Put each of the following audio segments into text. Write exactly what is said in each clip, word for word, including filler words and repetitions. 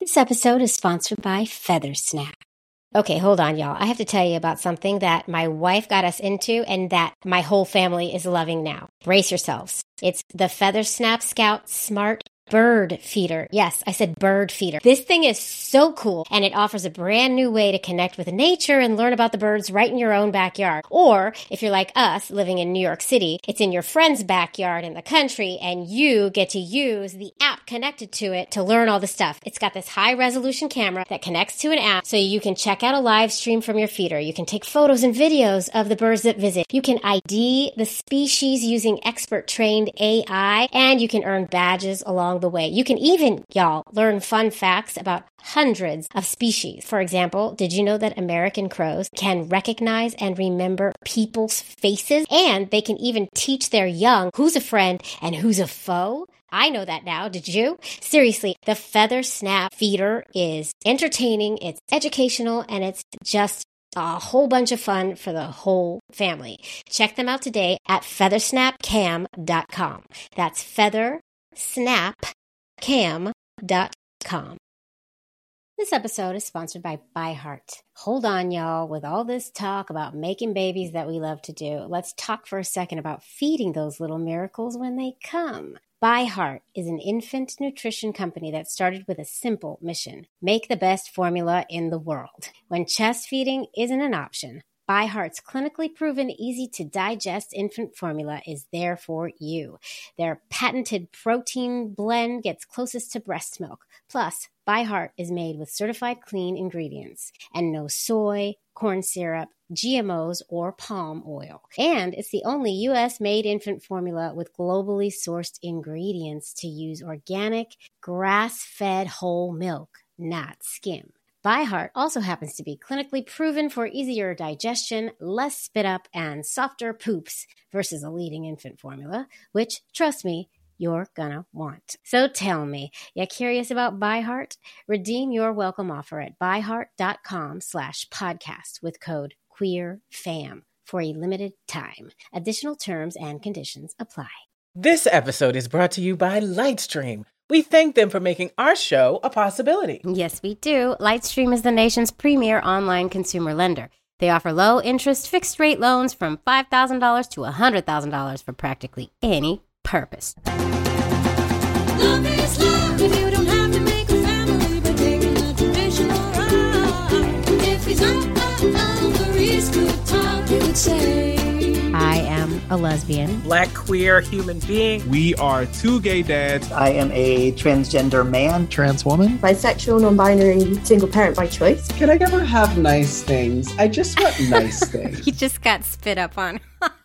This episode is sponsored by Feathersnap. Okay, hold on, y'all. I have to tell you about something that my wife got us into and that my whole family is loving now. Brace yourselves. It's the Feathersnap Scout Smart Bird Feeder. Yes, I said bird feeder. This thing is so cool, and it offers a brand new way to connect with nature and learn about the birds right in your own backyard. Or, if you're like us, living in New York City, it's in your friend's backyard in the country, and you get to use the app connected to it to learn all the stuff. It's got this high-resolution camera that connects to an app, so you can check out a live stream from your feeder. You can take photos and videos of the birds that visit. You can I D the species using expert-trained A I, and you can earn badges along the way. You can even, y'all, learn fun facts about hundreds of species. For example, did you know that American crows can recognize and remember people's faces? And they can even teach their young who's a friend and who's a foe? I know that now. Did you? Seriously, the Feathersnap Feeder is entertaining, it's educational, and it's just a whole bunch of fun for the whole family. Check them out today at feathersnap cam dot com. That's feathersnap cam dot com. This episode is sponsored by ByHeart. Hold on, y'all. With all this talk about making babies that we love to do, let's talk for a second about feeding those little miracles when they come. ByHeart is an infant nutrition company that started with a simple mission: make the best formula in the world. When chest feeding isn't an option, ByHeart's clinically proven, easy-to-digest infant formula is there for you. Their patented protein blend gets closest to breast milk. Plus, ByHeart is made with certified clean ingredients and no soy, corn syrup, G M Os, or palm oil. And it's the only U S-made infant formula with globally sourced ingredients to use organic, grass-fed whole milk, not skim. ByHeart also happens to be clinically proven for easier digestion, less spit up, and softer poops versus a leading infant formula, which, trust me, you're gonna want. So tell me, you curious about ByHeart? Redeem your welcome offer at byheart.com slash podcast with code QueerFam for a limited time. Additional terms and conditions apply. This episode is brought to you by Lightstream. We thank them for making our show a possibility. Yes, we do. Lightstream is the nation's premier online consumer lender. They offer low-interest, fixed-rate loans from five thousand dollars to one hundred thousand dollars for practically any purpose. Love is love if you don't have to make a family by taking a traditional ride. If he's up, up, over, he's good talk, you would say. I am a lesbian. Black queer human being. We are two gay dads. I am a transgender man. Trans woman. Bisexual, non-binary, single parent by choice. Can I never have nice things? I just want nice things. He just got spit up on.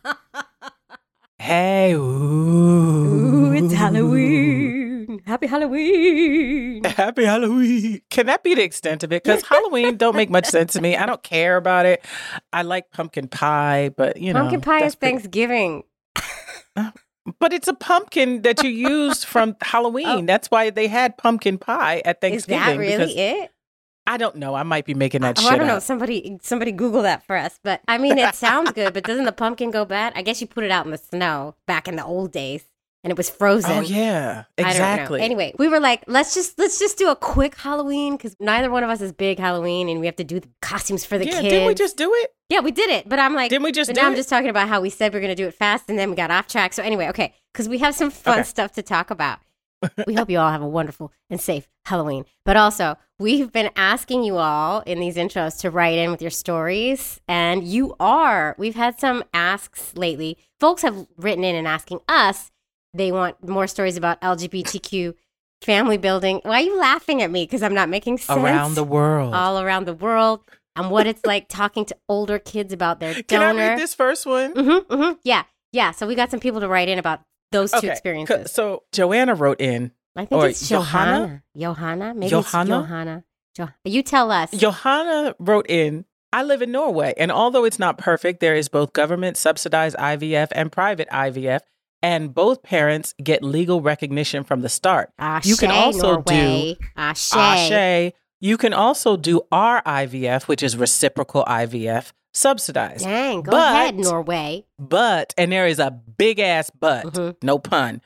Hey, ooh. Ooh, it's Halloween. Happy Halloween. Happy Halloween. Can that be the extent of it? Because Halloween don't make much sense to me. I don't care about it. I like pumpkin pie, but you know. Pumpkin pie is pretty... Thanksgiving. But it's a pumpkin that you used from Halloween. Oh. That's why they had pumpkin pie at Thanksgiving. Is that really it? I don't know. I might be making that oh, shit I don't know. up. Somebody, somebody Google that for us. But I mean, it sounds good. But doesn't the pumpkin go bad? I guess you put it out in the snow back in the old days, and it was frozen. Oh yeah, exactly. I don't know. Anyway, we were like, let's just let's just do a quick Halloween because neither one of us is big Halloween, and we have to do the costumes for the yeah, kids. Didn't we just do it? Yeah, we did it. But I'm like, didn't we just? But do now it? I'm just talking about how we said we we're gonna do it fast, and then we got off track. So anyway, okay, because we have some fun okay. stuff to talk about. We hope you all have a wonderful and safe Halloween. But also, we've been asking you all in these intros to write in with your stories, and you are. We've had some asks lately. Folks have written in and asking us. They want more stories about L G B T Q family building. Why are you laughing at me? Because I'm not making sense. Around the world. All around the world. And what it's like talking to older kids about their donor. Can I read this first one? Mm-hmm, mm-hmm. Yeah, yeah. So we got some people to write in about those two okay. experiences. So Joanna wrote in. I think or it's Johanna. Johanna? Maybe Johanna? it's Johanna. Jo- you tell us. Johanna wrote in, I live in Norway, and although it's not perfect, there is both government-subsidized I V F and private I V F, and both parents get legal recognition from the start. Ashe, you can also Norway. do Ashe. Ashe. You can also do R I V F, which is reciprocal I V F, subsidized. Dang, go but, ahead, Norway. But, and there is a big-ass but, Mm-hmm. no pun,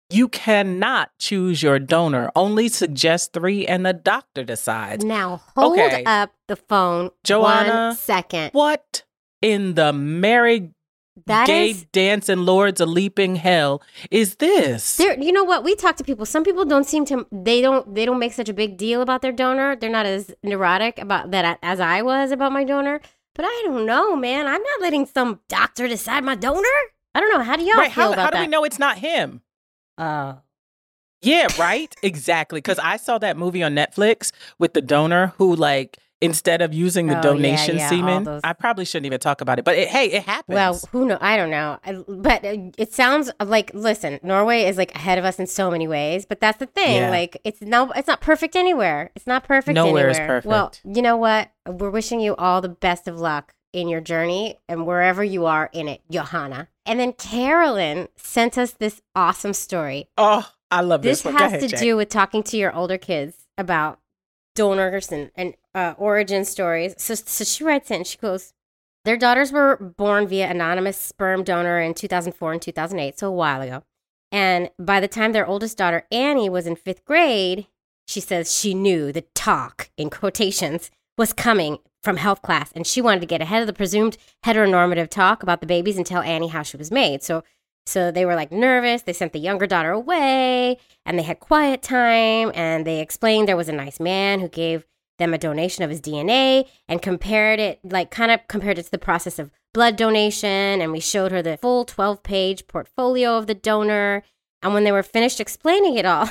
You cannot choose your donor. Only suggest three and the doctor decides. Now, hold Okay. up the phone Joanna, one second. What in the merry That gay is, dancing lords of leaping hell is this? there. You know what? We talk to people. Some people don't seem to, they don't, they don't make such a big deal about their donor. They're not as neurotic about that as I was about my donor. But I don't know, man. I'm not letting some doctor decide my donor. I don't know. How do y'all right, feel how, about how do that? we know it's not him? Oh. Yeah, right? Exactly. Because I saw that movie on Netflix with the donor who, like, instead of using the Oh, yeah, donation yeah, all semen, those- I probably shouldn't even talk about it. But it, hey, it happens. Well, who know? I don't know. I, but uh, it sounds like, listen, Norway is like ahead of us in so many ways. But that's the thing. Yeah. Like, it's no, it's not perfect anywhere. It's not perfect Nowhere is anywhere. Well, perfect. you know what? We're wishing you all the best of luck in your journey and wherever you are in it, Johanna. And then Carolyn sent us this awesome story. oh, I love this, This one. Go has ahead, to Jay. do with talking to your older kids about donors and, and uh, origin stories. So, so she writes in, she goes, their daughters were born via anonymous sperm donor in two thousand four and two thousand eight, so a while ago. And by the time their oldest daughter, Annie, was in fifth grade, she says she knew the talk, in quotations, was coming from health class. And she wanted to get ahead of the presumed heteronormative talk about the babies and tell Annie how she was made. So So they were like nervous. They sent the younger daughter away and they had quiet time. And they explained there was a nice man who gave them a donation of his D N A and compared it, like kind of compared it to the process of blood donation. And we showed her the full twelve page portfolio of the donor. And when they were finished explaining it all,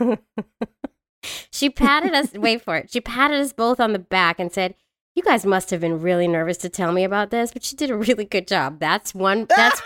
she patted us, wait for it. She patted us both on the back and said, you guys must have been really nervous to tell me about this, but you did a really good job. That's one, that's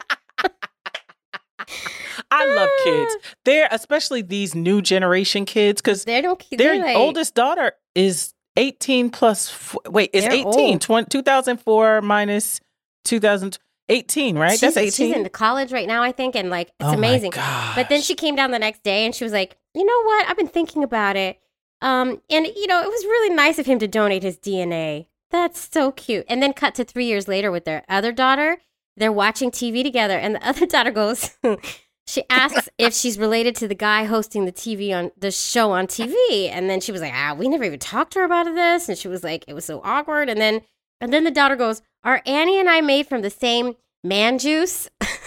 I love kids. They're especially these new generation kids because they don't their they're like, oldest daughter is eighteen plus. F- wait, is They're eighteen? old. twenty, two thousand four minus two thousand eighteen, right? she's, That's eighteen. She's in college right now, I think, and like it's Oh my amazing. gosh. But then she came down the next day and she was like, you know what? I've been thinking about it. Um, and you know, it was really nice of him to donate his D N A. That's so cute. And then cut to three years later with their other daughter. They're watching T V together, and the other daughter goes. She asks if she's related to the guy hosting the T V on the show on T V, and then she was like, "Ah, we never even talked to her about this." And she was like, "It was so awkward." And then, and then the daughter goes, "Are Annie and I made from the same man juice?"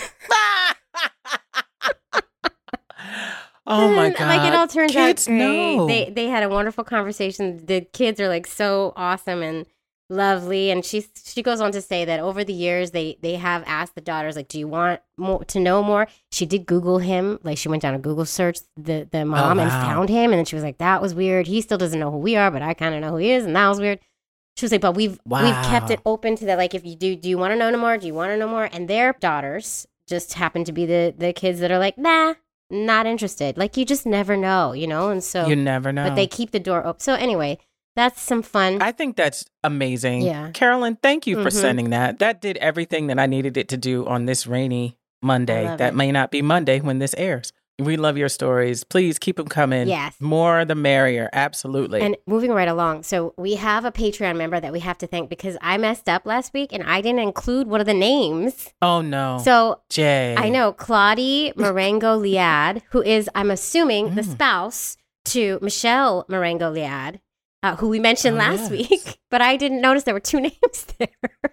Oh my And, god! Like it all turns Kids out great. know. They they had a wonderful conversation. The kids are like so awesome and lovely. And she she goes on to say that over the years they they have asked the daughters like, do you want more to know more? She did Google him. Like she went down a Google search the the mom and wow. found him. And then she was like, that was weird. He still doesn't know who we are, but I kind of know who he is. And that was weird. She was like, but we've we've kept Wow. it open to that. Like if you do, do you want to know no more? Do you want to know more? And their daughters just happen to be the the kids that are like, nah. Not interested. Like you just never know, you know? And so You never know. but they keep the door open. So anyway, that's some fun. I think that's amazing. Yeah. Carolyn, thank you for Mhm. sending that. That did everything that I needed it to do on this rainy Monday. love That it. may not be Monday when this airs. We love your stories. Please keep them coming. Yes. More the merrier. Absolutely. And moving right along. So we have a Patreon member that we have to thank because I messed up last week and I didn't include one of the names. oh, no. So Jay. I know Claudie Marengo Liad, who is, I'm assuming, the Mm. spouse to Michelle Marengo Liad, uh, who we mentioned Oh, last yes. week, but I didn't notice there were two names there.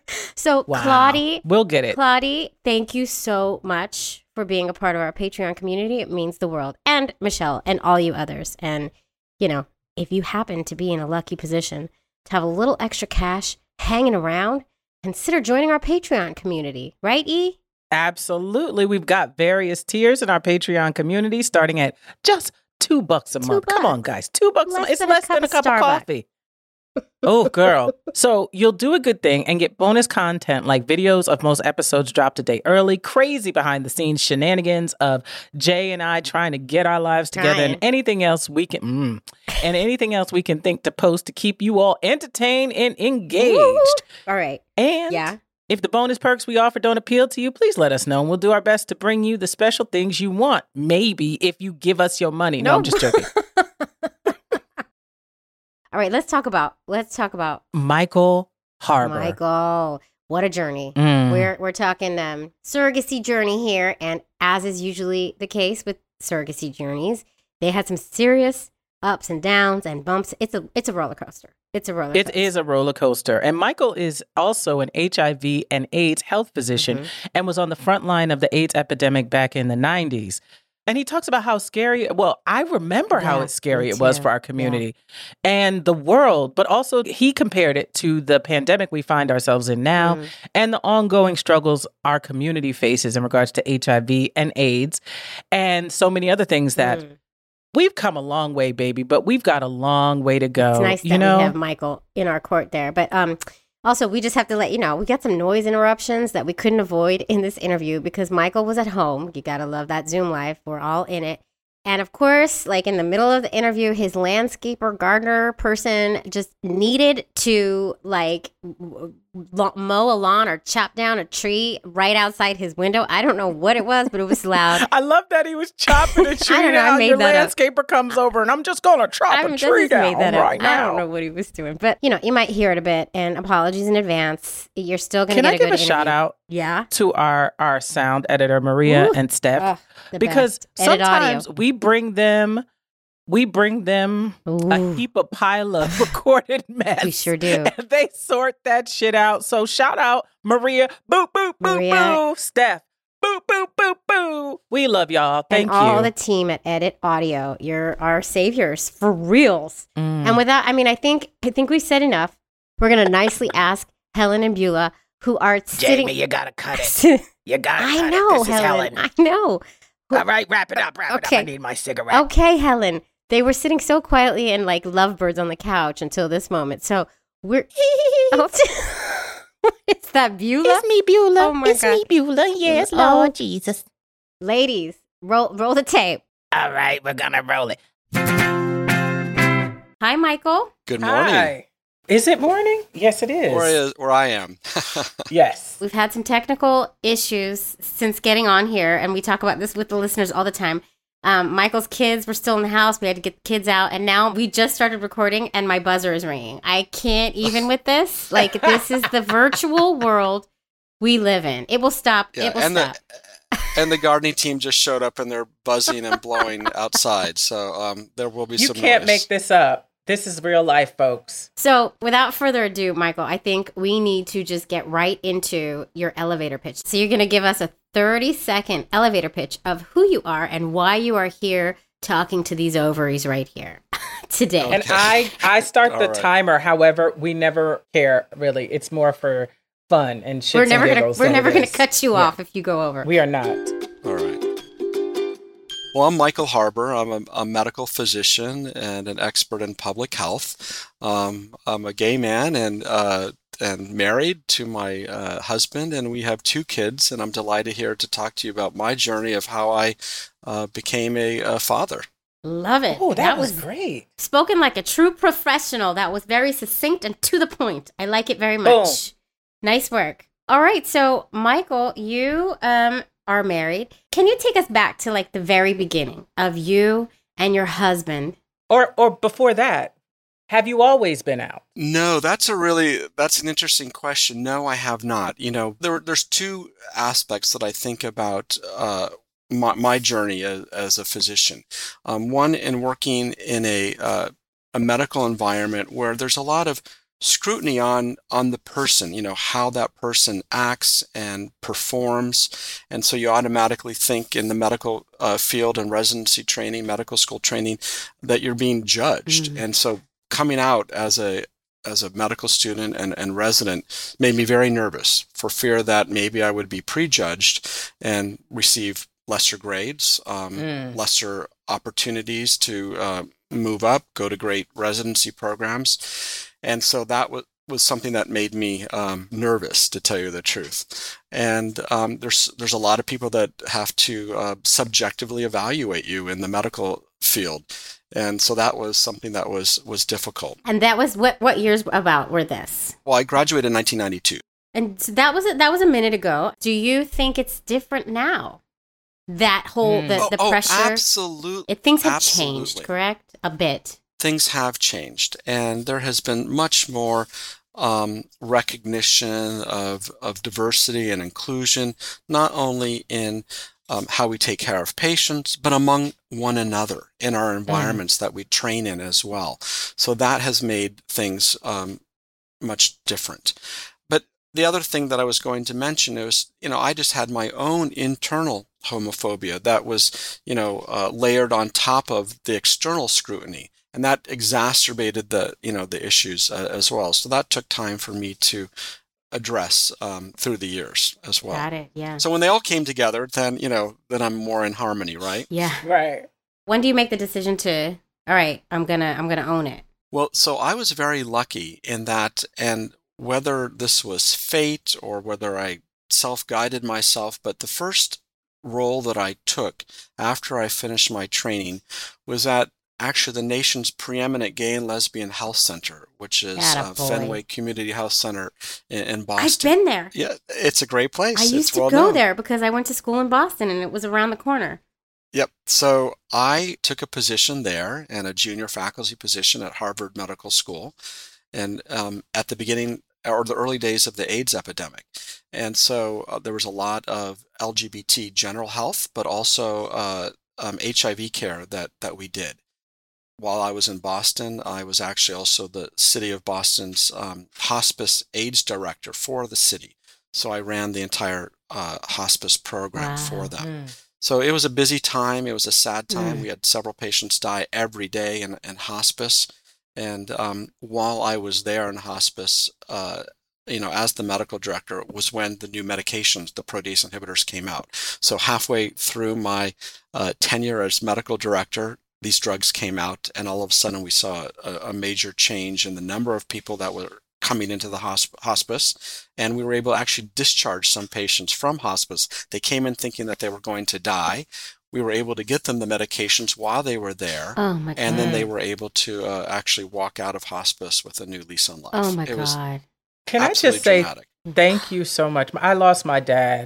So Wow. Claudie, We'll get it. Claudie, thank you so much for being a part of our Patreon community. It means the world. And Michelle and all you others. And, you know, if you happen to be in a lucky position to have a little extra cash hanging around, consider joining our Patreon community. Right, E? Absolutely. We've got various tiers in our Patreon community starting at just two bucks a Two month. Come bucks. on, guys. Two bucks a Less month. It's than a less cup than a of cup of Starbucks. coffee. Oh, girl. So you'll do a good thing and get bonus content like videos of most episodes dropped a day early, crazy behind the scenes shenanigans of Jay and I trying to get our lives together, Trying. and anything else we can, mm, and anything else we can think to post to keep you all entertained and engaged. Woo! All right. And Yeah. if the bonus perks we offer don't appeal to you, please let us know and we'll do our best to bring you the special things you want. Maybe if you give us your money. No, No. I'm just joking. All right, let's talk about let's talk about Michael Harbor. Michael. What a journey. Mm. We're we're talking um surrogacy journey here, and as is usually the case with surrogacy journeys. They had some serious ups and downs and bumps. It's a it's a roller coaster. It's a roller coaster. It is a roller coaster. And Michael is also an H I V and AIDS health physician Mhm. and was on the front line of the AIDS epidemic back in the nineties. And he talks about how scary, well, I remember how Yeah, it's scary me it was too. for our community and the world, but also he compared it to the pandemic we find ourselves in now Mm. and the ongoing struggles our community faces in regards to H I V and AIDS and so many other things that Mm. we've come a long way, baby, but we've got a long way to go. It's nice that you know? we have Michael in our court there. But um, also, we just have to let you know, we got some noise interruptions that we couldn't avoid in this interview because Michael was at home. You got to love that Zoom life. We're all in it. And of course, like in the middle of the interview, his landscaper gardener person just needed to like w- lo- mow a lawn or chop down a tree right outside his window. I don't know what it was, but it was loud. I love that he was chopping a tree I don't know, I down. made Your that up. landscaper comes over and I'm just going to chop I a mean, tree just made down that up. right now. I don't know what he was doing, but you know, you might hear it a bit. And apologies in advance. You're still going to Can get I a give good a shout interview. out Yeah, to our, our sound editor, Maria Ooh. and Steph? Ugh, the because best. Edit audio. sometimes we bring them, we bring them a Ooh. heap of pile of recorded mess. We sure do. And they sort that shit out. So shout out Maria, boo, boo, boo, Maria. boo, Steph, boo, boo, boo, boo. We love y'all. Thank and all you. the team at Edit Audio. You're our saviors for reals. Mm. And with that, I mean, I think I think we said enough. We're gonna nicely ask Helen and Beulah, who are sitting. you gotta cut it. You gotta I know, Helen. I know. All right, wrap it up, wrap Okay. it up. I need my cigarette. Okay, Helen. They were sitting so quietly and like lovebirds on the couch until this moment. So we're. Oh, it's that Beulah? me, Beulah. Oh, my God. Beulah. Yes, Lord Jesus. Ladies, roll roll the tape. All right, we're gonna roll it. Hi, Michael. Good morning. Hi. Is it morning? Yes, it is. Where, is, where I am. Yes. We've had some technical issues since getting on here, and we talk about this with the listeners all the time. Um, Michael's kids were still in the house. We had to get the kids out, and now we just started recording, and my buzzer is ringing. I can't even with this. Like, this is the virtual world we live in. It will stop. Yeah, it will and stop. the and the gardening team just showed up and they're buzzing and blowing outside. So um, there will be You some can't noise. make this up. This is real life, folks. So, without further ado, Michael, I think we need to just get right into your elevator pitch. So, you're going to give us a thirty second elevator pitch of who you are and why you are here talking to these ovaries right here today. And Okay. I, I start All the right. timer. However, we never care really. It's more for fun and shits we're never and going to giggles we're than never it going to is. cut you Yeah. off if you go over. We are not. All right. Well, I'm Michael Harbour. I'm a, a medical physician and an expert in public health. Um, I'm a gay man and uh, and married to my uh, husband, and we have two kids. And I'm delighted here to talk to you about my journey of how I uh, became a, a father. Love it. Oh, that, was great. spoken like a true professional. That was very succinct and to the point. I like it very much. Nice work. All right, so Michael, you um are married. Can you take us back to like the very beginning of you and your husband? Or or before that, have you always been out? No, that's a really that's an interesting question. No, I have not. You know, there there's two aspects that I think about uh, my my journey as, as a physician. Um, one, in working in a uh, a medical environment where there's a lot of scrutiny on on the person, you know, how that person acts and performs, and so you automatically think in the medical uh, field and residency training, medical school training, that you're being judged, Mhm. and so coming out as a as a medical student and, and resident made me very nervous for fear that maybe I would be prejudged and receive lesser grades, um, Mm. lesser opportunities to uh, move up, go to great residency programs. And so that was, was something that made me um, nervous, to tell you the truth. And um, there's there's a lot of people that have to uh, subjectively evaluate you in the medical field. And so that was something that was was difficult. And that was what what years about were this? Well, I graduated in nineteen ninety-two. And so that was a, that was a minute ago. Do you think it's different now? That whole Mm. the, oh, the oh, pressure. absolutely. It, things have Absolutely. changed, correct? A bit. Things have changed, and there has been much more um, recognition of of diversity and inclusion, not only in um, how we take care of patients, but among one another in our environments that we train in as well. So that has made things um, much different. But the other thing that I was going to mention is, you know, I just had my own internal homophobia that was, you know, uh, layered on top of the external scrutiny. And that exacerbated the, you know, the issues uh, as well. So that took time for me to address um, through the years as well. Got it. Yeah. So when they all came together, then, you know, then I'm more in harmony, right? Yeah. Right. When do you make the decision to, all right, I'm gonna, I'm gonna own it? Well, so I was very lucky in that, and whether this was fate or whether I self-guided myself, but the first role that I took after I finished my training was at actually the nation's preeminent gay and lesbian health center, which is uh, Attaboy. Fenway Community Health Center in, in Boston. I've been there. Yeah, it's a great place. I used It's to well go known. there because I went to school in Boston and it was around the corner. Yep. So I took a position there and a junior faculty position at Harvard Medical School, and um, at the beginning or the early days of the AIDS epidemic. And so uh, there was a lot of L G B T general health, but also uh, um, H I V care that, that we did. While I was in Boston, I was actually also the city of Boston's um, hospice AIDS director for the city. So I ran the entire uh, hospice program Wow. for them. Mm. So it was a busy time. It was a sad time. Mm. We had several patients die every day in, in hospice. And um, while I was there in hospice, uh, you know, as the medical director, was when the new medications, the protease inhibitors, came out. So halfway through my uh, tenure as medical director, these drugs came out, and all of a sudden we saw a, a major change in the number of people that were coming into the hosp- hospice, and we were able to actually discharge some patients from hospice. They came in thinking that they were going to die. We were able to get them the medications while they were there, Oh my God. and then they were able to uh, actually walk out of hospice with a new lease on life. Oh my it was God. Can I absolutely just say dramatic. thank you so much? I lost my dad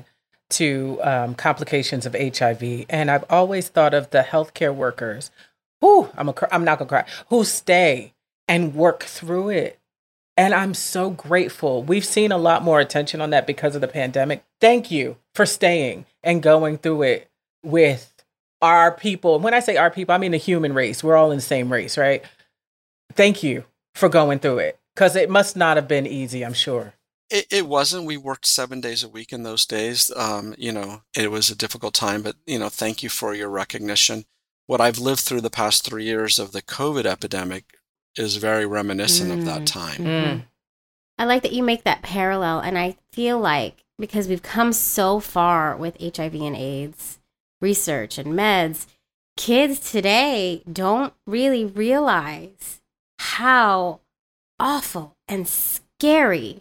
to um, complications of H I V, and I've always thought of the healthcare workers who I'm a, cr- I'm not gonna cry, who stay and work through it. And I'm so grateful. We've seen a lot more attention on that because of the pandemic. Thank you for staying and going through it with our people. When I say our people, I mean the human race. We're all in the same race, right? Thank you for going through it, because it must not have been easy, I'm sure. It, it wasn't. We worked seven days a week in those days. Um, you know, it was a difficult time, but, you know, thank you for your recognition. What I've lived through the past three years of the COVID epidemic is very reminiscent of that time. Mm. I like that you make that parallel, and I feel like because we've come so far with H I V and AIDS research and meds, kids today don't really realize how awful and scary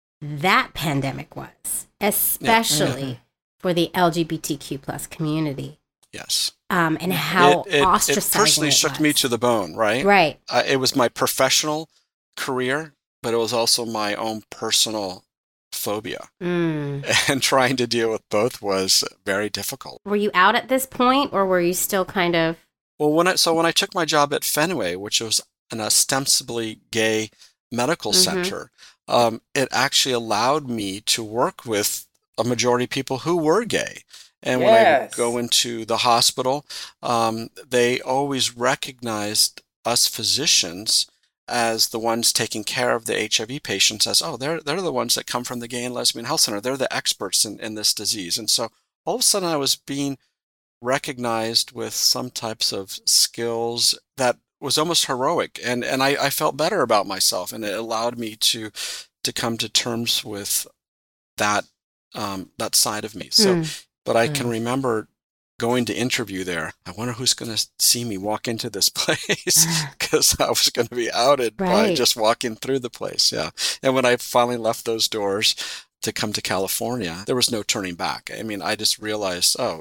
that pandemic was, especially Yeah. for the L G B T Q plus community, Yes. um, and how it, it, ostracizing it personally it shook was. me to the bone, right? Right. Uh, it was my professional career, but it was also my own personal phobia. Mm. And trying to deal with both was very difficult. Were you out at this point, or were you still kind of? Well, when I so when I took my job at Fenway, which was an ostensibly gay medical Mhm. center, um, it actually allowed me to work with a majority of people who were gay. And when I Yes. would go into the hospital, um, they always recognized us physicians as the ones taking care of the H I V patients as, oh, they're they're the ones that come from the Gay and Lesbian Health Center. They're the experts in, in this disease. And so all of a sudden I was being recognized with some types of skills that was almost heroic. And and I, I felt better about myself, and it allowed me to to come to terms with that um, that side of me. So Mm. but I can Mm. remember going to interview there. I wonder who's going to see me walk into this place, because I was going to be outed by Right. just walking through the place. Yeah. And when I finally left those doors to come to California, there was no turning back. I mean, I just realized, oh,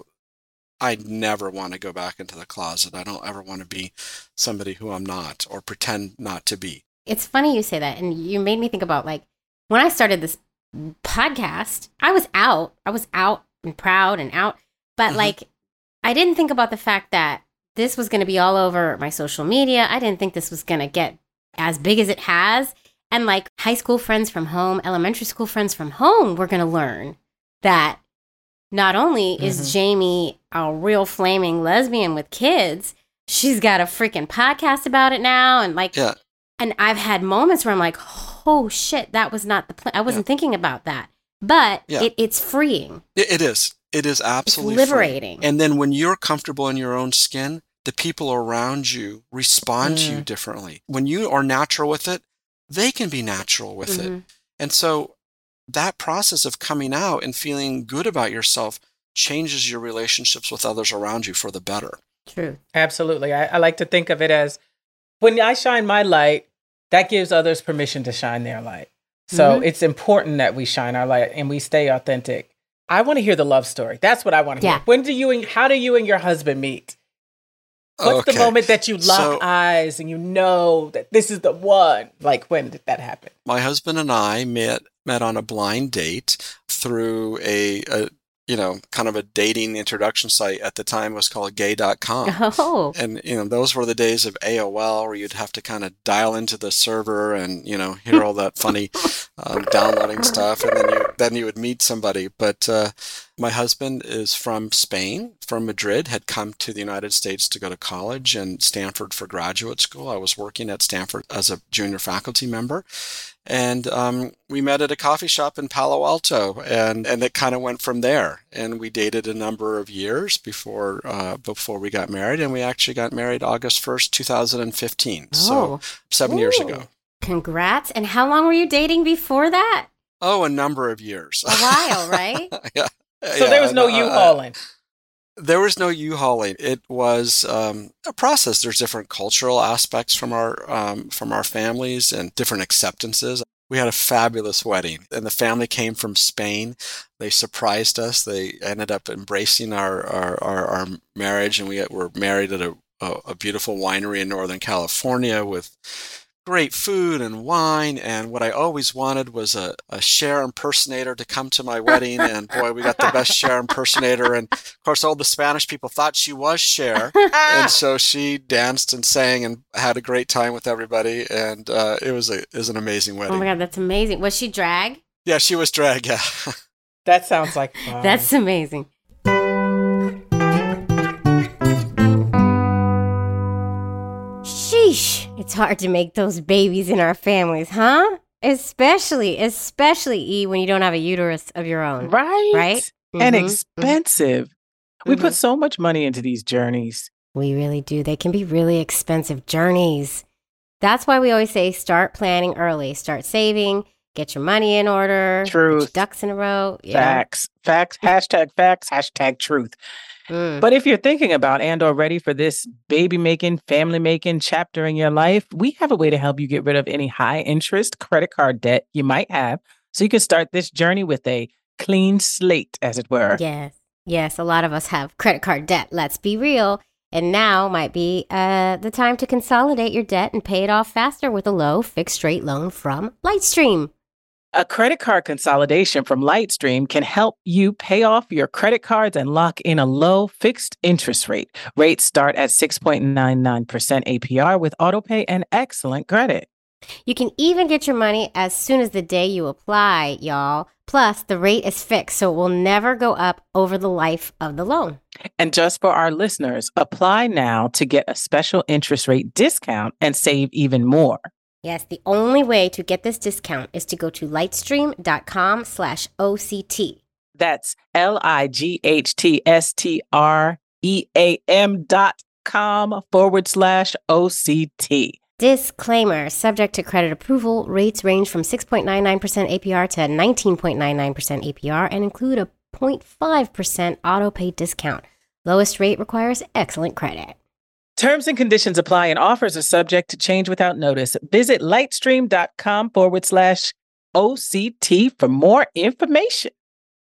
I never want to go back into the closet. I don't ever want to be somebody who I'm not, or pretend not to be. It's funny you say that, and you made me think about, like, when I started this podcast, I was out. I was out and proud and out, but Mhm. like, I didn't think about the fact that this was going to be all over my social media. I didn't think this was going to get as big as it has. And like, high school friends from home, elementary school friends from home were going to learn that not only Mhm. is Jamie a real flaming lesbian with kids, she's got a freaking podcast about it now. And like, Yeah. and I've had moments where I'm like, oh shit, that was not the plan. I wasn't thinking about that. But Yeah. it, it's freeing. It, it is. It is absolutely It's free. liberating. And then when you're comfortable in your own skin, the people around you respond to you Mm. differently. When you are natural with it, they can be natural with it. Mhm. And so that process of coming out and feeling good about yourself changes your relationships with others around you for the better. True. Absolutely. I, I like to think of it as when I shine my light, that gives others permission to shine their light. So Mhm. it's important that we shine our light and we stay authentic. I want to hear the love story. That's what I want to Yeah. hear. When do you and how do you and your husband meet? What's the Okay. moment that you lock So- eyes and you know that this is the one? Like, when did that happen? My husband and I met met on a blind date through a, a you know, kind of a dating introduction site. At the time, it was called gay dot com. Oh. And, you know, those were the days of A O L where you'd have to kind of dial into the server and, you know, hear all that funny um, downloading stuff. And then you, then you would meet somebody. But uh, my husband is from Spain, from Madrid, had come to the United States to go to college and Stanford for graduate school. I was working at Stanford as a junior faculty member. And um, we met at a coffee shop in Palo Alto, and, and it kind of went from there. And we dated a number of years before uh, before we got married, and we actually got married August first, two thousand fifteen. So Oh. seven years Ooh. ago. Congrats. And how long were you dating before that? Oh, a number of years. A while, right? yeah. So Yeah, there was no and, uh, U-hauling. There was no U-hauling. It was um, a process. There's different cultural aspects from our um, from our families and different acceptances. We had a fabulous wedding, and the family came from Spain. They surprised us. They ended up embracing our our, our, our marriage, and we were married at a, a, a beautiful winery in Northern California with great food and wine. And what I always wanted was a, a Cher impersonator to come to my wedding. And boy, we got the best Cher impersonator. And of course, all the Spanish people thought she was Cher. And so she danced and sang and had a great time with everybody. And uh, it was a it was an amazing Oh wedding. my God, that's amazing. Was she drag? Yeah, she was drag. Yeah. That sounds like fun. That's amazing. Sheesh. It's hard to make those babies in our families, huh? Especially, especially, E, when you don't have a uterus of your own. right. Right? And Mhm. expensive. We Mhm. put so much money into these journeys. We really do. They can be really expensive journeys. That's why we always say start planning early. Start saving, get your money in order, get your Truth. ducks in a row. you know? Facts. Facts. Hashtag facts. Hashtag truth. Mm. But if you're thinking about and or ready for this baby making, family making chapter in your life, we have a way to help you get rid of any high interest credit card debt you might have so you can start this journey with a clean slate, as it were. Yes. Yes. A lot of us have credit card debt. Let's be real. And now might be uh, the time to consolidate your debt and pay it off faster with a low fixed rate loan from Lightstream. A credit card consolidation from Lightstream can help you pay off your credit cards and lock in a low fixed interest rate. Rates start at six point nine nine percent A P R with autopay and excellent credit. You can even get your money as soon as the day you apply, y'all. Plus, the rate is fixed, so it will never go up over the life of the loan. And just for our listeners, apply now to get a special interest rate discount and save even more. Yes, the only way to get this discount is to go to lightstream.com slash OCT. That's L-I-G-H-T-S-T-R-E-A-M dot com forward slash O-C-T. Disclaimer, subject to credit approval, rates range from six point nine nine percent A P R to nineteen point nine nine percent A P R and include a zero point five percent autopay discount. Lowest rate requires excellent credit. Terms and conditions apply and offers are subject to change without notice. Visit lightstream.com forward slash OCT for more information.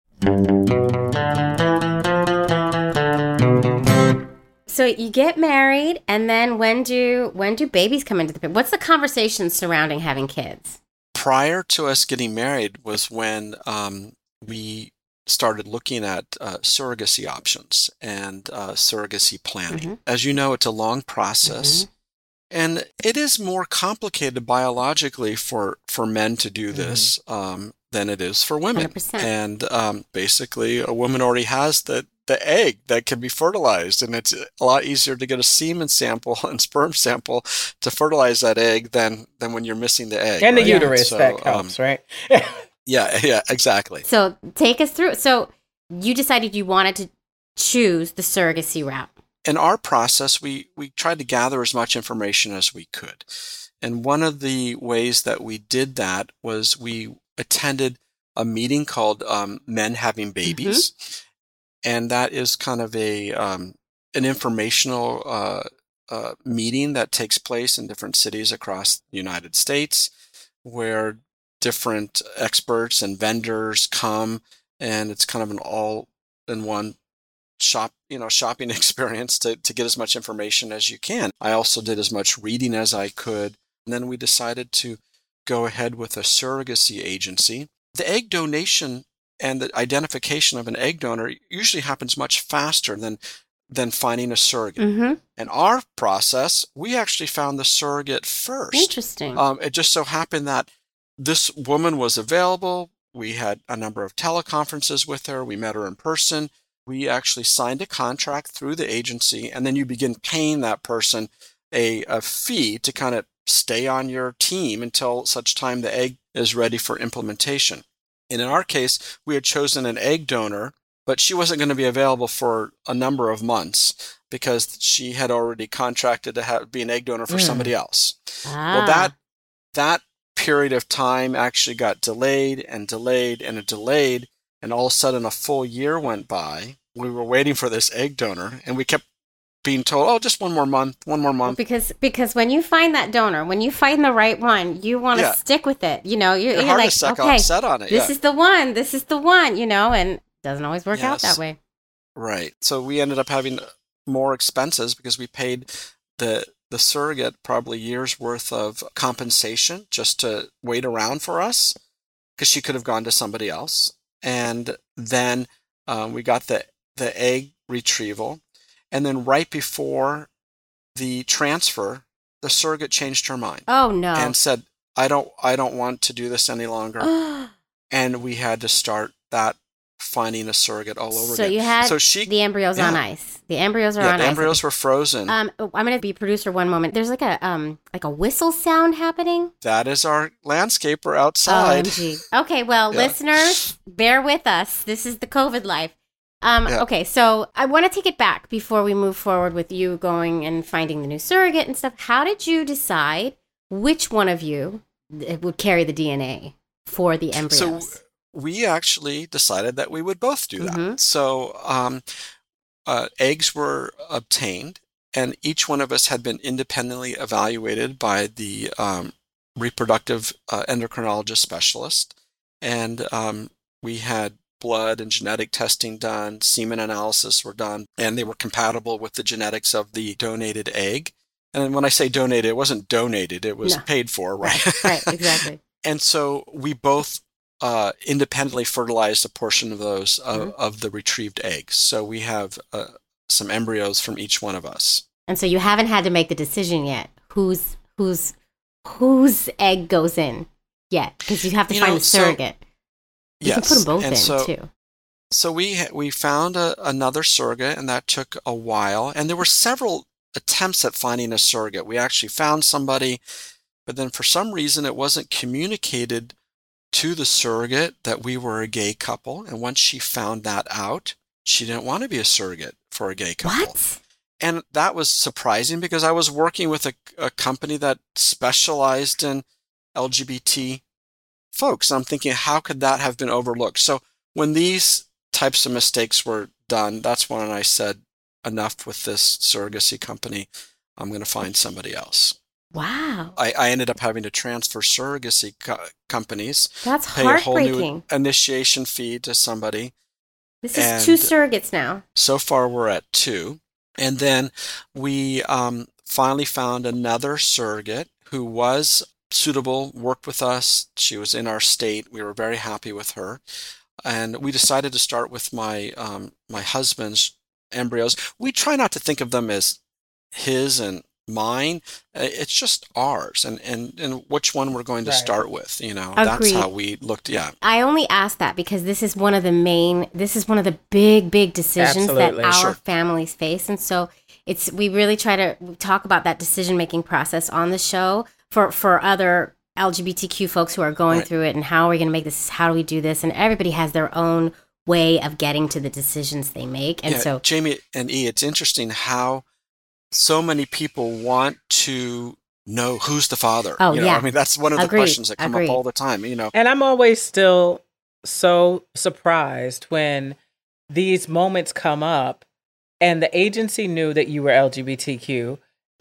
So you get married, and then when do when do babies come into the picture? What's the conversation surrounding having kids? Prior to us getting married was when um, we started looking at uh, surrogacy options and uh, surrogacy planning. Mhm. As you know, it's a long process. Mhm. And it is more complicated biologically for, for men to do this. Um, than it is for women. one hundred percent. And um, basically, a woman already has the, the egg that can be fertilized, and it's a lot easier to get a semen sample and sperm sample to fertilize that egg than, than when you're missing the egg. And the right? uterus, So, that helps, um, right? Yeah, yeah, exactly. So take us through. So you decided you wanted to choose the surrogacy route. In our process, we, we tried to gather as much information as we could. And one of the ways that we did that was we attended a meeting called um, Men Having Babies. Mm-hmm. And that is kind of a um, an informational uh, uh, meeting that takes place in different cities across the United States, where different experts and vendors come, and it's kind of an all-in-one shop, you know, shopping experience to, to get as much information as you can. I also did as much reading as I could. And then we decided to go ahead with a surrogacy agency. The egg donation and the identification of an egg donor usually happens much faster than than finding a surrogate. Mm-hmm. In our process, we actually found the surrogate first. Interesting. Um, it just so happened that this woman was available. We had a number of teleconferences with her. We met her in person. We actually signed a contract through the agency, and then you begin paying that person a, a fee to kind of stay on your team until such time the egg is ready for implementation. And in our case, we had chosen an egg donor, but she wasn't going to be available for a number of months because she had already contracted to have, be an egg donor for Mm. somebody else. Ah. Well, that that period of time actually got delayed and delayed and it delayed, and all of a sudden a full year went by. We were waiting for this egg donor, and we kept being told, oh, just one more month, one more month. Because because when you find that donor, when you find the right one, you want to Yeah. stick with it. You know, you're, Your you're heart like, is set, okay, set on it. this yeah. is the one. This is the one. You know, and it doesn't always work out Yes. that way. Right. So we ended up having more expenses because we paid the the surrogate probably years worth of compensation just to wait around for us because she could have gone to somebody else. And then um, we got the the egg retrieval, and then right before the transfer, the surrogate changed her mind Oh no. and said, "I don't, I don't want to do this any longer." And we had to start that finding a surrogate all over so again. you had so she, the embryos on yeah. ice. The embryos are yeah, on the ice. embryos were frozen. Um, oh, I'm gonna be producer one moment. There's like a um like a whistle sound happening. That is our landscaper outside. O M G. Okay, well, Yeah. listeners, bear with us. This is the COVID life. Um, Yeah. Okay, so I want to take it back before we move forward with you going and finding the new surrogate and stuff. How did you decide which one of you th- would carry the D N A for the embryos? So we actually decided that we would both do that. Mhm. So um, uh, eggs were obtained, and each one of us had been independently evaluated by the um, reproductive uh, endocrinologist specialist, and um, we had blood and genetic testing done, semen analysis were done, and they were compatible with the genetics of the donated egg. And when I say donated, it wasn't donated, it was No. paid for, right? Right, exactly. And so we both uh, independently fertilized a portion of those uh, Mhm. of the retrieved eggs. So we have uh, some embryos from each one of us. And so you haven't had to make the decision yet. Whose whose whose egg goes in yet? Because you have to You find know, the so- surrogate. You Yes, can put them both and in so, too. So we ha- we found a, another surrogate, and that took a while. And there were several attempts at finding a surrogate. We actually found somebody, but then for some reason it wasn't communicated to the surrogate that we were a gay couple. And once she found that out, she didn't want to be a surrogate for a gay couple. What? And that was surprising because I was working with a, a company that specialized in L G B T folks. I'm thinking, how could that have been overlooked? So when these types of mistakes were done, that's when I said, enough with this surrogacy company. I'm going to find somebody else. Wow. I, I ended up having to transfer surrogacy co- companies, That's pay a whole heartbreaking. new initiation fee to somebody. This is and- two surrogates now. So far, we're at two. And then we um, finally found another surrogate who was suitable, worked with us. She was in our state. We were very happy with her. And we decided to start with my um, my husband's embryos. We try not to think of them as his and mine. Uh, It's just ours, and, and, and which one we're going to Right. start with. You know, that's Agreed. how we looked. Yeah. I only ask that because this is one of the main, this is one of the big, big decisions Absolutely. that our Sure. families face. And so it's, we really try to talk about that decision making process on the show for, for other L G B T Q folks who are going Right. through it and how are we going to make this, how do we do this? And everybody has their own way of getting to the decisions they make. And yeah, so, Jamie and E, it's interesting how so many people want to know who's the father. Oh, you know, yeah. I mean, that's one of the Agreed. questions that come Agreed. up all the time. You know, And I'm always still so surprised when these moments come up and the agency knew that you were L G B T Q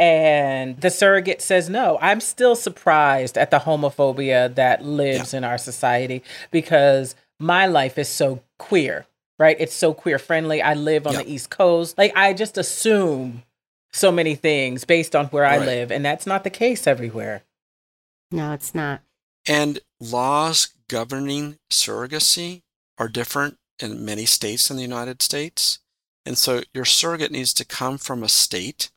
and the surrogate says no. I'm still surprised at the homophobia that lives in our society because my life is so queer, right? It's so queer friendly. I live on Yeah. the East Coast. Like, I just assume so many things based on where I Right. live, and that's not the case everywhere. no, it's not. and laws governing surrogacy are different in many states in the United States. And so your surrogate needs to come from a state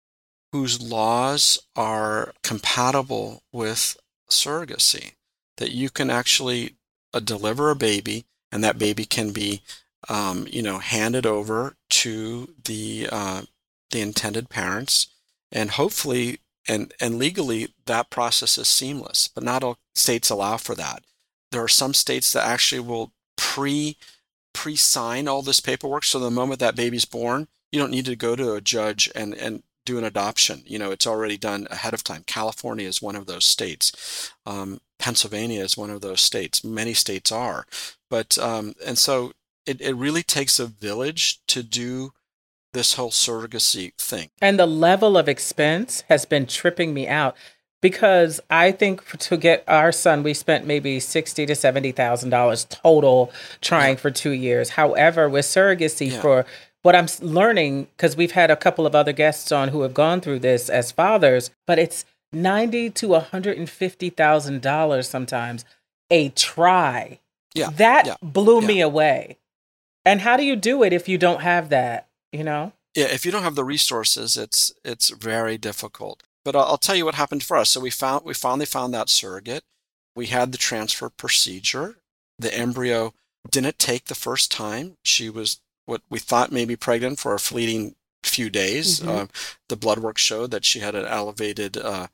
whose laws are compatible with surrogacy, that you can actually uh, deliver a baby and that baby can be, um, you know, handed over to the, uh, the intended parents, and hopefully and, and legally that process is seamless, but not all states allow for that. There are some states that actually will pre pre-sign all this paperwork, so the moment that baby's born, you don't need to go to a judge and, and do an adoption. You know, it's already done ahead of time. California is one of those states. Um, Pennsylvania is one of those states. Many states are. But, um, and so it, it really takes a village to do this whole surrogacy thing. And the level of expense has been tripping me out because I think for, to get our son, we spent maybe sixty to seventy thousand dollars total trying Yeah. for two years. However, with surrogacy, Yeah. for what I'm s- learning, because we've had a couple of other guests on who have gone through this as fathers, but it's ninety to one hundred and fifty thousand dollars sometimes a try. Yeah. That yeah. blew yeah. me away. And how do you do it if you don't have that? You know. Yeah, if you don't have the resources, it's it's very difficult. But I'll, I'll tell you what happened for us. So we found we finally found that surrogate. We had the transfer procedure. The embryo didn't take the first time. She was what we thought maybe pregnant for a fleeting few days. Mhm. Uh, the blood work showed that she had an elevated uh,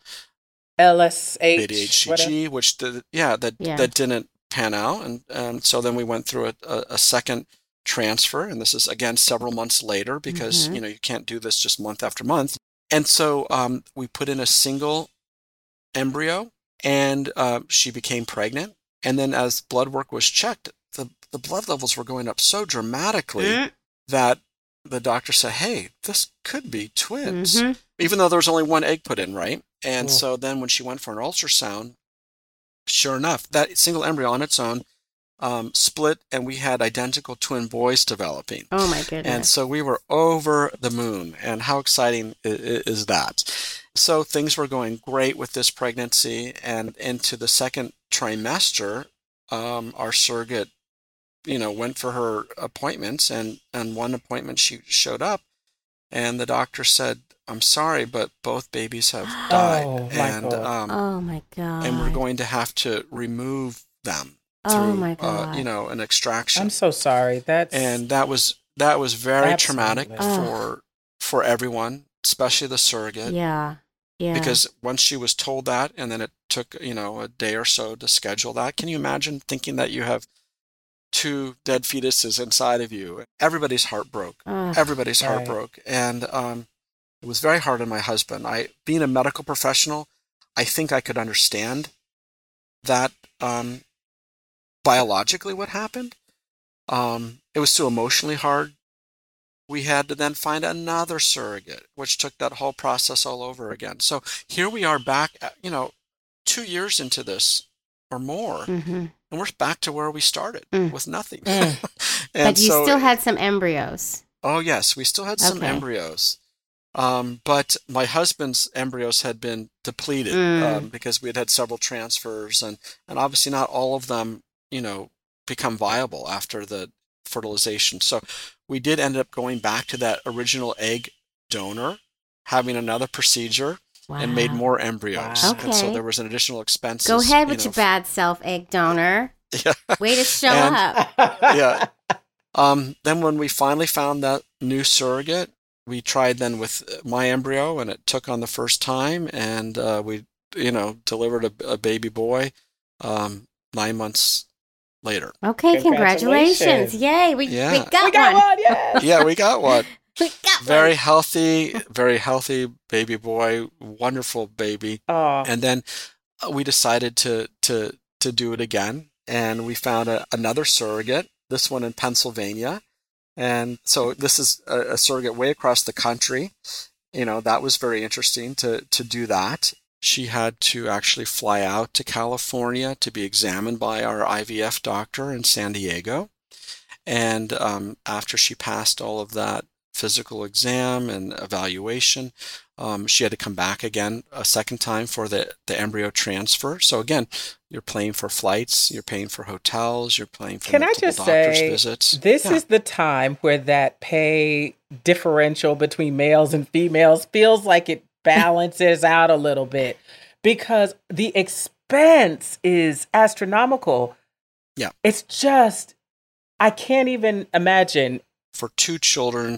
L S H, beta H whatever. C G, which the, yeah that Yeah. that didn't pan out, and and so then we went through a, a, a second transfer, and this is again several months later because Mhm. you know you can't do this just month after month, and so um, we put in a single embryo, and uh, she became pregnant, and then as blood work was checked, the the blood levels were going up so dramatically Mm. that the doctor said, "Hey, this could be twins," Mhm. even though there was only one egg put in, right? And Cool. so then when she went for an ultrasound, sure enough, that single embryo on its own um, split, and we had identical twin boys developing. Oh my goodness. And so we were over the moon. And how exciting i- i- is that? So things were going great with this pregnancy, and into the second trimester, um, our surrogate, you know, went for her appointments, and and one appointment she showed up, and the doctor said, "I'm sorry, but both babies have died, Oh, and Michael. um, oh my god. and we're going to have to remove them Oh through, my uh, God. you know, an extraction." I'm so sorry. That's And that was that was very Absolutely. traumatic Ugh. for for everyone, especially the surrogate. Yeah. Yeah. Because once she was told that, and then it took, you know, a day or so to schedule that. Can you imagine thinking that you have two dead fetuses inside of you? Everybody's heart broke. Ugh. Everybody's heart Right. broke. And um, it was very hard on my husband. I, being a medical professional, I think I could understand that um, biologically what happened. Um, it was too emotionally hard. We had to then find another surrogate, which took that whole process all over again. So here we are back, at, you know, two years into this or more, Mhm. and we're back to where we started Mm. with nothing. Mm. and But you so, still had some embryos. oh yes, we still had some Okay. embryos. Um, but my husband's embryos had been depleted Mm. um, because we had had several transfers, and, and obviously not all of them, you know, become viable after the fertilization. So we did end up going back to that original egg donor having another procedure Wow. and made more embryos. Wow. And so Okay. there was an additional expense. Go ahead with you know, your bad self, egg donor. Yeah. Way to show And- up. Yeah. Um, then when we finally found that new surrogate, we tried then with my embryo, and it took on the first time, and uh, we, you know, delivered a, a baby boy um, nine months later. Okay, congratulations. Congratulations. Yay, we, Yeah. we got we got one. one, yeah. Yeah, we got one. We got Very one. healthy, very healthy baby boy, wonderful baby. Oh, And then uh, we decided to to to do it again, and we found a, another surrogate. This one in Pennsylvania, and so this is a, a surrogate way across the country. You know, that was very interesting to to do that. She had to actually fly out to California to be examined by our I V F doctor in San Diego, and um, after she passed all of that physical exam and evaluation, um, she had to come back again a second time for the, the embryo transfer. So again, you're paying for flights, you're paying for hotels, you're paying for Can I multiple just doctor's say, visits. this Yeah. is the time where that pay differential between males and females feels like it balances out a little bit, because the expense is astronomical. Yeah. It's just, I can't even imagine. For two children,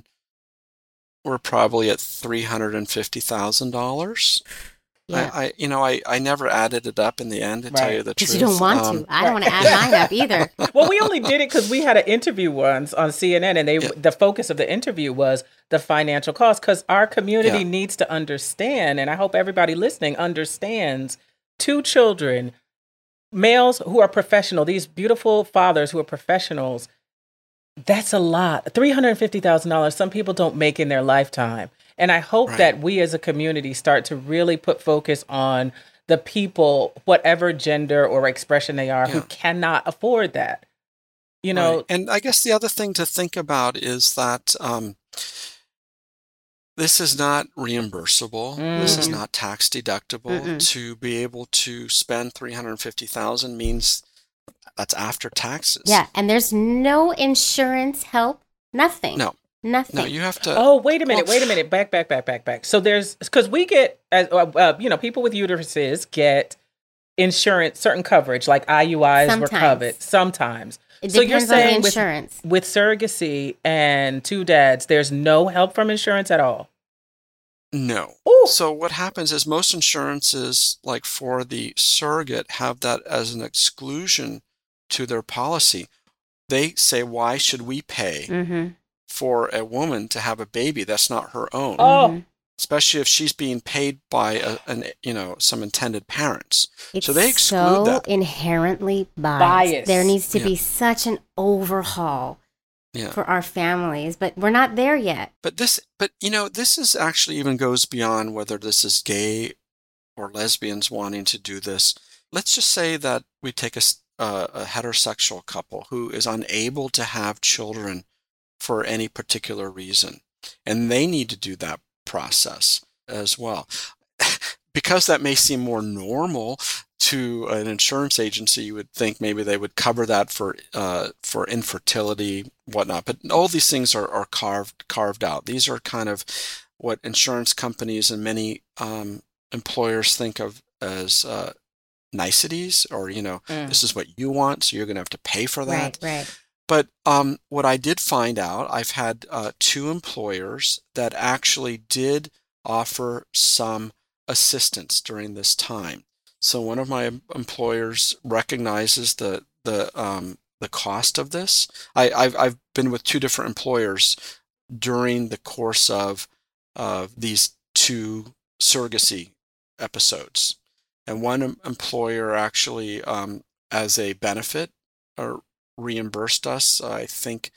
we're probably at three hundred fifty thousand dollars. Yeah. I, I, you know, I, I never added it up in the end, to tell Right. you the truth. Because you don't want Um, to. I don't want to add mine up either. Well, we only did it because we had an interview once on C N N, and they Yeah. the focus of the interview was the financial cost, because our community Yeah. needs to understand, and I hope everybody listening understands, two children, males who are professional, these beautiful fathers who are professionals, that's a lot. three hundred fifty thousand dollars, some people don't make in their lifetime. And I hope Right. that we as a community start to really put focus on the people, whatever gender or expression they are, who Yeah. cannot afford that. You know, Right. And I guess the other thing to think about is that um, this is not reimbursable. This is Mm. not tax deductible. Mm-mm. To be able to spend three hundred fifty thousand dollars means that's after taxes. Yeah, and there's no insurance help. Nothing. No. Nothing. No, you have to. oh, wait a minute, Well- wait a minute, back, back, back, back, back. So there's, because we get, as uh, uh, you know, people with uteruses get insurance, certain coverage, like I U Is were Sometimes. covered sometimes. It So you're depends on the saying with- insurance. With surrogacy and two dads, there's no help from insurance at all. No. Ooh. So what happens is most insurances, like for the surrogate, have that as an exclusion to their policy. They say, why should we pay Mm-hmm. for a woman to have a baby that's not her own? Oh, Especially if she's being paid by a, an, you know, some intended parents. It's So they exclude so that. inherently biased. Biased. There needs to Yeah. be such an overhaul Yeah. for our families, but we're not there yet. But this, but you know, this is actually even goes beyond whether this is gay or lesbians wanting to do this. Let's just say that we take a, s- uh, a heterosexual couple who is unable to have children for any particular reason, and they need to do that process as well. Because that may seem more normal to an insurance agency, you would think maybe they would cover that for uh, for infertility, whatnot. But all these things are, are carved carved out. These are kind of what insurance companies and many um, employers think of as uh, niceties, or you know, Mm. this is what you want, so you're going to have to pay for that. Right, right. But um, what I did find out, I've had uh, two employers that actually did offer some assistance during this time. So one of my em- employers recognizes the the um, the cost of this. I, I've I've been with two different employers during the course of uh, these two surrogacy episodes, and one em- employer actually, um, as a benefit, or reimbursed us. I think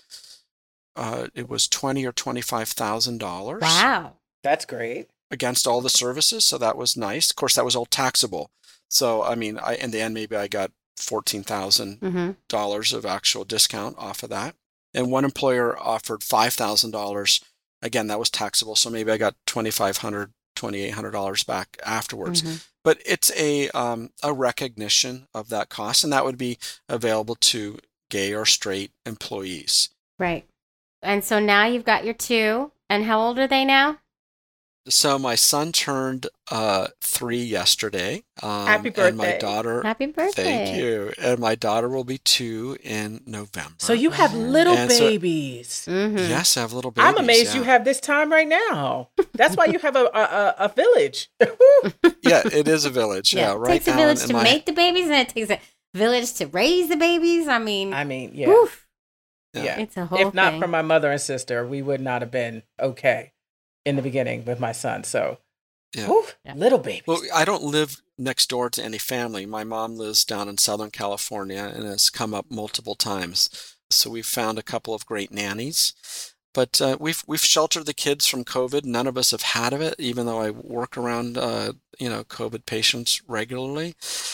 uh, it was twenty or twenty-five thousand dollars Wow. that's great. against all the services. So that was nice. Of course, that was all taxable. So I mean, I in the end maybe I got fourteen thousand Mm-hmm. dollars of actual discount off of that. And one employer offered five thousand dollars. Again, that was taxable. So maybe I got twenty-five hundred dollars, twenty-eight hundred dollars back afterwards. Mm-hmm. But it's a um, a recognition of that cost, and that would be available to gay or straight employees. Right. And so now you've got your two. And how old are they now? So my son turned uh, three yesterday. Um, Happy And my birthday. daughter, Happy birthday. thank you. And my daughter will be two in November. So you have little And so- babies. Mm-hmm. Yes, I have little babies. I'm amazed yeah. you have this time right now. That's why you have a a, a, a village. Yeah, it is a village. Yeah, Yeah, it right takes a now. village in to my- make the babies, and it takes a village to raise the babies. I mean, I mean, yeah, woof, yeah. it's a whole If not thing. for my mother and sister, we would not have been okay in the beginning with my son. So, Yeah. woof, Yeah. little babies. Well, I don't live next door to any family. My mom lives down in Southern California and has come up multiple times. So we've found a couple of great nannies. But uh, we've we've sheltered the kids from COVID. None of us have had of it, even though I work around uh, you know COVID patients regularly.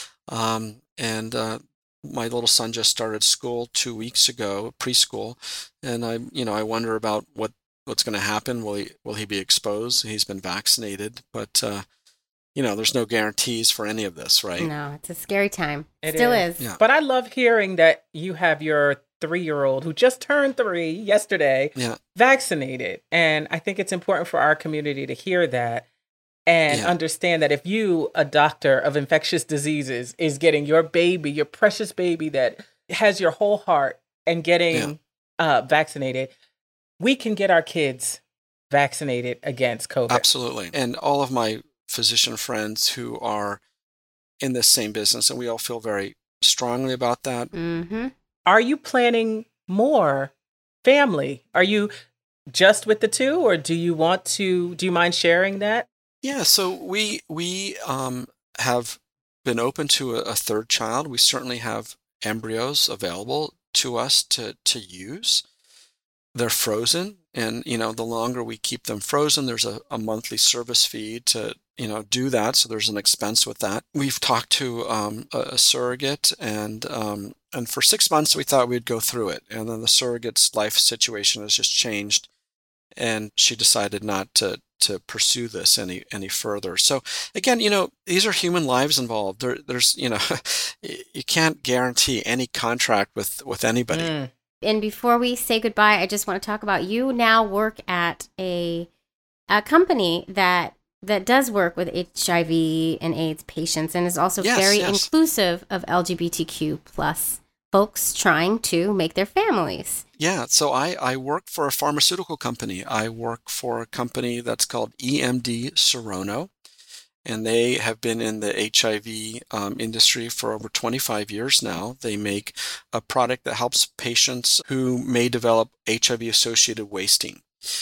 Um, and uh, my little son just started school two weeks ago, preschool, and I you know I wonder about what what's going to happen. Will he will he be exposed? He's been vaccinated, but uh, you know there's no guarantees for any of this, right? No, it's a scary time. It Still is. is. Yeah. But I love hearing that you have your three-year-old who just turned three yesterday Yeah. vaccinated. And I think it's important for our community to hear that and Yeah. understand that if you, a doctor of infectious diseases, is getting your baby, your precious baby that has your whole heart and getting uh, vaccinated, we can get our kids vaccinated against COVID. Absolutely. And all of my physician friends who are in this same business, and we all feel very strongly about that. Mm-hmm. Are you planning more family? Are you just with the two, or do you want to, do you mind sharing that? Yeah, so we we um, have been open to a, a third child. We certainly have embryos available to us to to use. They're frozen, and you know the longer we keep them frozen, there's a, a monthly service fee to you know do that. So there's an expense with that. We've talked to um, a, a surrogate, and um, and for six months we thought we'd go through it, and then the surrogate's life situation has just changed, and she decided not to to pursue this any any further. So again, you know, these are human lives involved. There, there's you know, you can't guarantee any contract with with anybody. Mm. And before we say goodbye, I just want to talk about you now work at a a company that that does work with H I V and AIDS patients and is also Yes, very yes. inclusive of L G B T Q plus folks trying to make their families. Yeah, so I, I work for a pharmaceutical company. I work for a company that's called E M D Serono, and they have been in the H I V um, industry for over twenty-five years now. They make a product that helps patients who may develop H I V-associated wasting,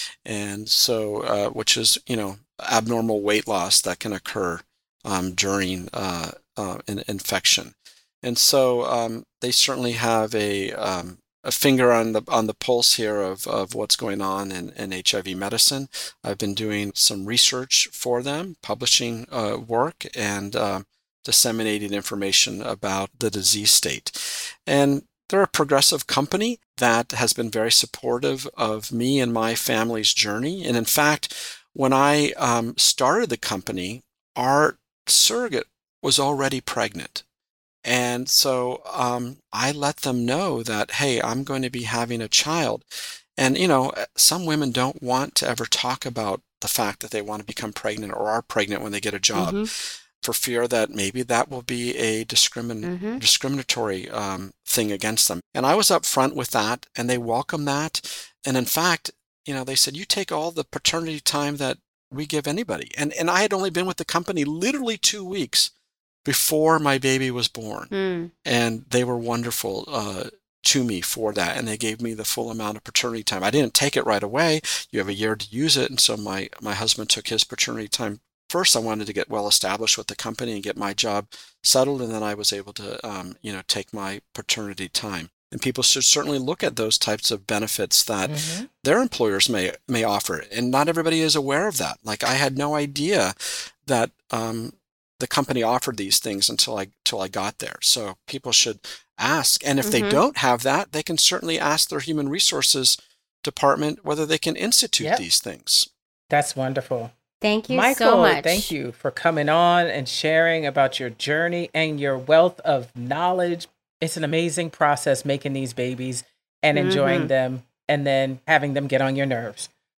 and so uh, which is you know abnormal weight loss that can occur um, during uh, uh, an infection. And so um, they certainly have a um, a finger on the on the pulse here of, of what's going on in, in H I V medicine. I've been doing some research for them, publishing uh, work, and uh, disseminating information about the disease state. And they're a progressive company that has been very supportive of me and my family's journey. And in fact, when I um, started the company, our surrogate was already pregnant. And so um, I let them know that, hey, I'm going to be having a child. And, you know, some women don't want to ever talk about the fact that they want to become pregnant or are pregnant when they get a job Mhm. for fear that maybe that will be a discrimin- Mhm. discriminatory um, thing against them. And I was upfront with that, and they welcomed that. And in fact, you know, they said, you take all the paternity time that we give anybody. And, and I had only been with the company literally two weeks before my baby was born. Mm. And they were wonderful uh, to me for that. And they gave me the full amount of paternity time. I didn't take it right away. You have a year to use it. And so my, my husband took his paternity time first. I wanted to get well established with the company and get my job settled. And then I was able to, um, you know, take my paternity time. And people should certainly look at those types of benefits that Mhm. their employers may may offer. And not everybody is aware of that. Like I had no idea that um, the company offered these things until I until I got there. So people should ask. And if they Mhm. don't have that, they can certainly ask their human resources department whether they can institute Yep. these things. That's wonderful. Thank you Michael, so much. thank you for coming on and sharing about your journey and your wealth of knowledge. It's an amazing process making these babies and enjoying Mhm. them and then having them get on your nerves.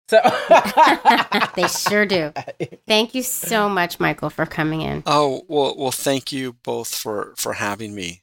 So They sure do. Thank you so much, Michael, for coming in. Oh, well, well, thank you both for, for having me.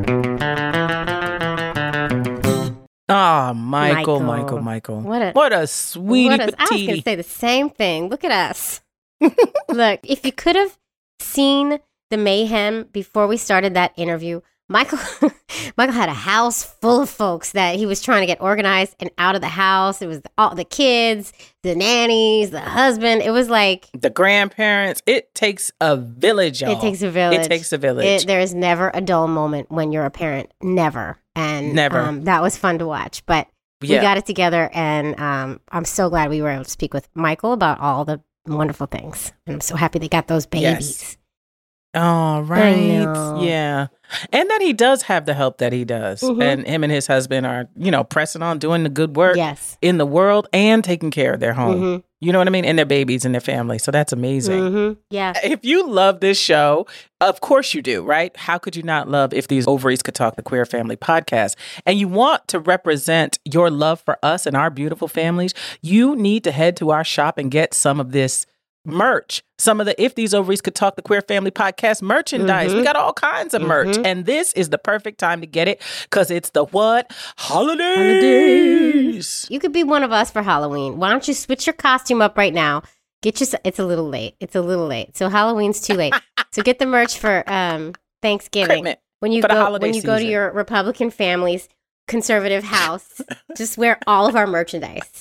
Ah, Michael, Michael. Michael, Michael. What a- what a sweetie What is- I was going patootie. to say the same thing. Look at us. Look, if you could have seen the mayhem before we started that interview, Michael Michael had a house full of folks that he was trying to get organized and out of the house. It was all the kids, the nannies, the husband. It was like The grandparents. It takes a village, y'all. it takes a village. It takes a village. It, there is never a dull moment when you're a parent. Never. And Never. Um, that was fun to watch. But Yeah. we got it together, and um, I'm so glad we were able to speak with Michael about all the wonderful things. And I'm so happy they got those babies. Yes. Oh, right. know. Yeah. And that he does have the help that he does. Mhm. And him and his husband are, you know, pressing on doing the good work Yes. in the world and taking care of their home. Mhm. You know what I mean? And their babies and their family. So that's amazing. Mm-hmm. Yeah. If you love this show, of course you do, right? How could you not love If These Ovaries Could Talk, the Queer Family podcast? And you want to represent your love for us and our beautiful families, you need to head to our shop and get some of this merch. Some of the If These Ovaries Could Talk, the Queer Family podcast merchandise. Mhm. We got all kinds of merch. Mhm. And this is the perfect time to get it because it's the what? Holidays. Holidays. You could be one of us for Halloween. Why don't you switch your costume up right now? Get your. It's a little late. It's a little late. So Halloween's too late. So get the merch for um, Thanksgiving. Equipment When you for the go holiday when you go to season. your Republican family's conservative house, just wear all of our merchandise.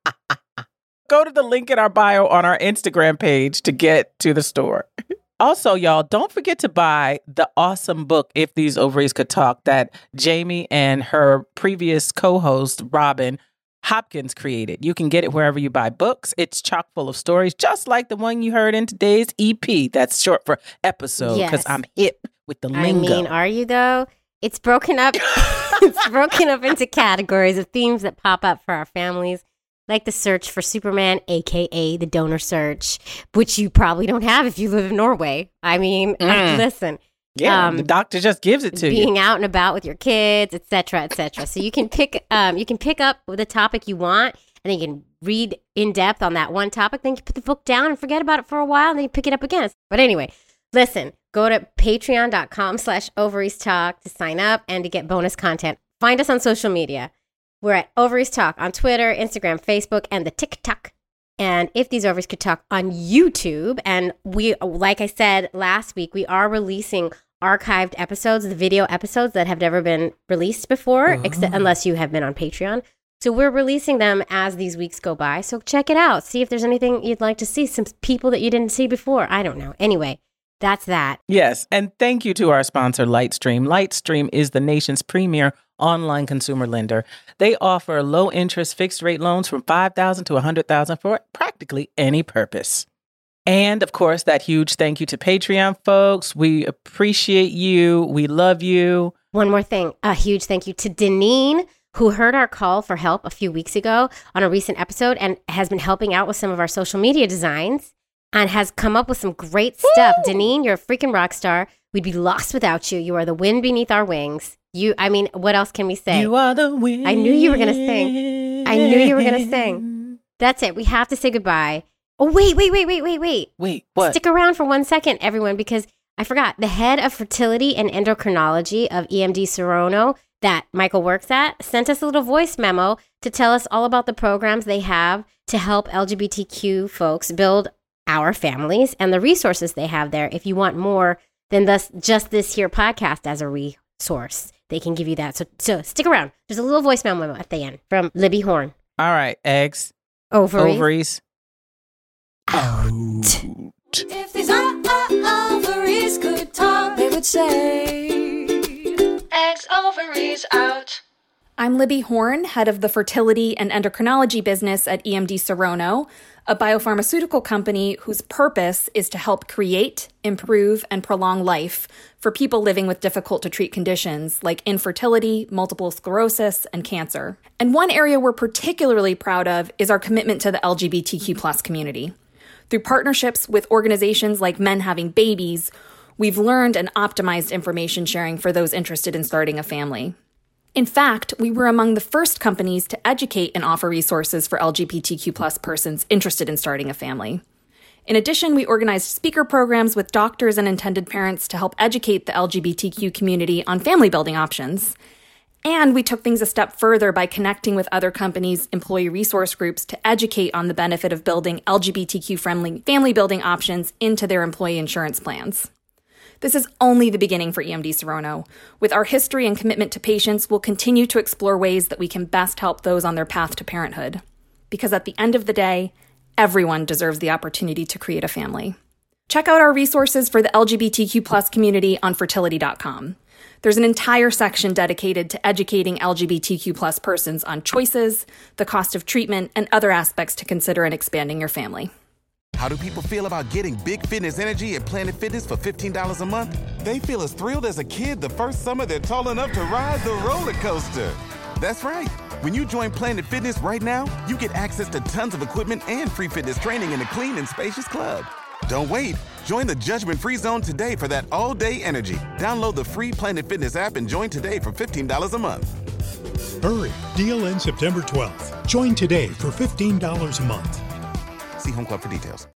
Go to the link in our bio on our Instagram page to get to the store. Also, y'all, don't forget to buy the awesome book, If These Ovaries Could Talk, that Jamie and her previous co-host, Robin Hopkins, created. You can get it wherever you buy books. It's chock full of stories, just like the one you heard in today's E P. That's short for episode, because Yes. I'm hip with the I lingo. mean, are you though? It's broken up. It's broken up into categories of themes that pop up for our families, like the search for Superman, aka the donor search, which you probably don't have if you live in Norway. I mean, Mm. listen, yeah, um, the doctor just gives it to you. being out and about with your kids, et cetera, et cetera. So you can pick, um, you can pick up the topic you want, and then you can read in depth on that one topic. Then you put the book down and forget about it for a while, and then you pick it up again. But anyway, listen, go to patreon.com slash ovaries talk to sign up and to get bonus content. Find us on social media. We're at Ovaries Talk on Twitter, Instagram, Facebook, and the TikTok. And If These Ovaries Could Talk on YouTube. And we, like I said last week, we are releasing archived episodes, the video episodes that have never been released before, except unless you have been on Patreon. So we're releasing them as these weeks go by. So check it out. See if there's anything you'd like to see. Some people that you didn't see before. I don't know. Anyway, that's that. Yes, and thank you to our sponsor, Lightstream. Lightstream is the nation's premier online consumer lender. They offer low-interest fixed-rate loans from five thousand dollars to one hundred thousand dollars for practically any purpose. And, of course, that huge thank you to Patreon folks. We appreciate you. We love you. One more thing. A huge thank you to Deneen, who heard our call for help a few weeks ago on a recent episode and has been helping out with some of our social media designs and has come up with some great stuff. Deneen, you're a freaking rock star. We'd be lost without you. You are the wind beneath our wings. You, I mean, what else can we say? You are the wind. I knew you were going to sing. I knew you were going to sing. That's it. We have to say goodbye. Oh, wait, wait, wait, wait, wait, wait. Wait, what? Stick around for one second, everyone, because I forgot. The head of fertility and endocrinology of E M D Serono that Michael works at sent us a little voice memo to tell us all about the programs they have to help L G B T Q folks build our families and the resources they have there. If you want more than this, just this here podcast as a resource, they can give you that. So, so stick around. There's a little voice memo at the end from Libby Horn. All right, eggs, Ovaries. ovaries. Out. If these o- o- ovaries could talk, they would say, eggs, ovaries out. I'm Libby Horn, head of the fertility and endocrinology business at E M D Serono, a biopharmaceutical company whose purpose is to help create, improve, and prolong life for people living with difficult-to-treat conditions like infertility, multiple sclerosis, and cancer. And one area we're particularly proud of is our commitment to the L G B T Q plus community. Through partnerships with organizations like Men Having Babies, we've learned and optimized information sharing for those interested in starting a family. In fact, we were among the first companies to educate and offer resources for L G B T Q plus persons interested in starting a family. In addition, we organized speaker programs with doctors and intended parents to help educate the L G B T Q community on family building options. And we took things a step further by connecting with other companies' employee resource groups to educate on the benefit of building L G B T Q-friendly family building options into their employee insurance plans. This is only the beginning for E M D Serono. With our history and commitment to patients, we'll continue to explore ways that we can best help those on their path to parenthood. Because at the end of the day, everyone deserves the opportunity to create a family. Check out our resources for the L G B T Q plus community on fertility dot com. There's an entire section dedicated to educating L G B T Q plus persons on choices, the cost of treatment, and other aspects to consider in expanding your family. How do people feel about getting Big Fitness Energy at Planet Fitness for fifteen dollars a month? They feel as thrilled as a kid the first summer they're tall enough to ride the roller coaster. That's right. When you join Planet Fitness right now, you get access to tons of equipment and free fitness training in a clean and spacious club. Don't wait. Join the judgment-free zone today for that all-day energy. Download the free Planet Fitness app and join today for fifteen dollars a month. Hurry. Deal ends September twelfth. Join today for fifteen dollars a month. See Home Club for details.